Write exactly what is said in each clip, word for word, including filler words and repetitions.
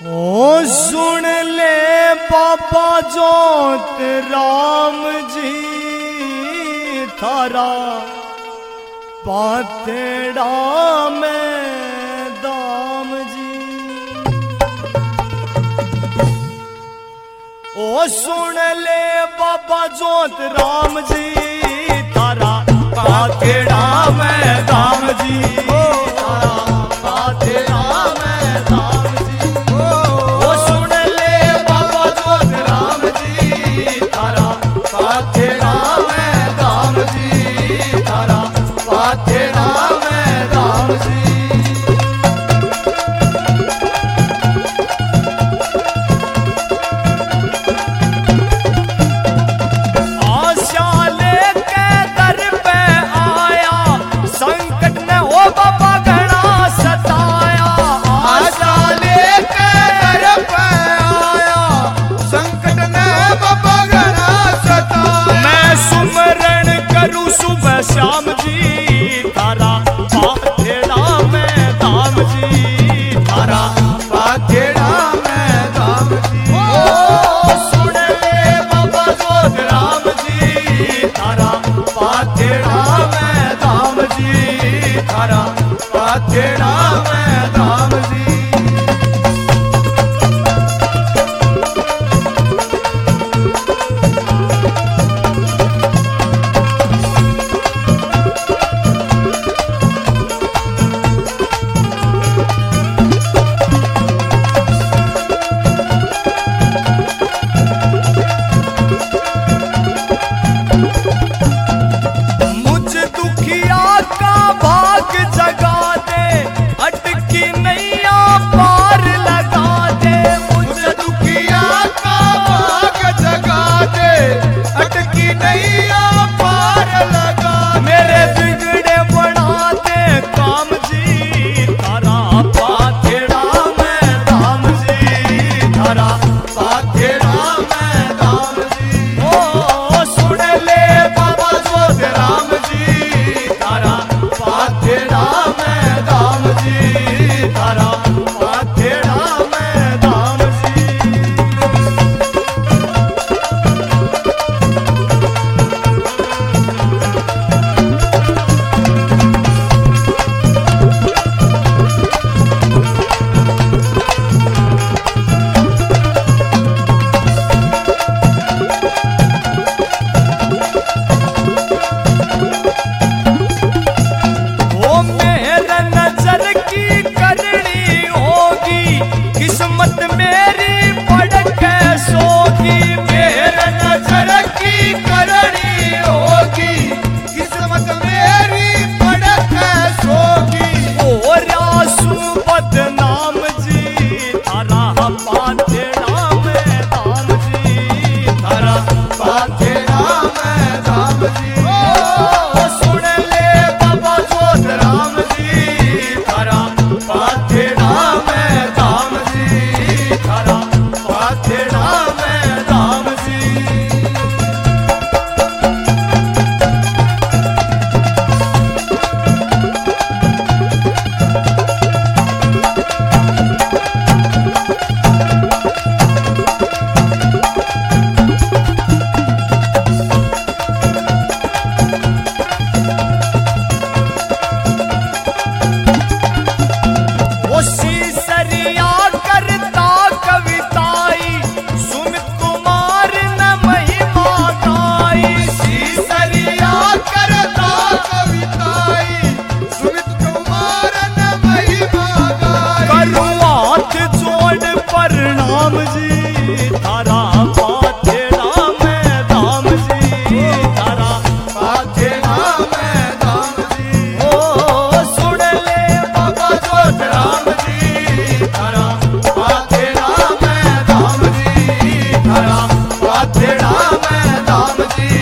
ओ सुन ले बाबा जोत राम जी थारा पातेड़ा में दाम जी। ओ सुन ले बाबा जोत राम जी थारा पातेड़ा में दाम जी। श्याम जी थारा पातेड़ा में दाम जी थारा पातेड़ा में दाम जी। ओ सुन ले बाबा जोत राम जी थारा पातेड़ा में दाम जी थारा पातेड़ा में दाम जी।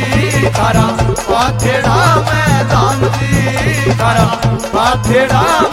पातेड़ा में दाम जी थारा पातेड़ा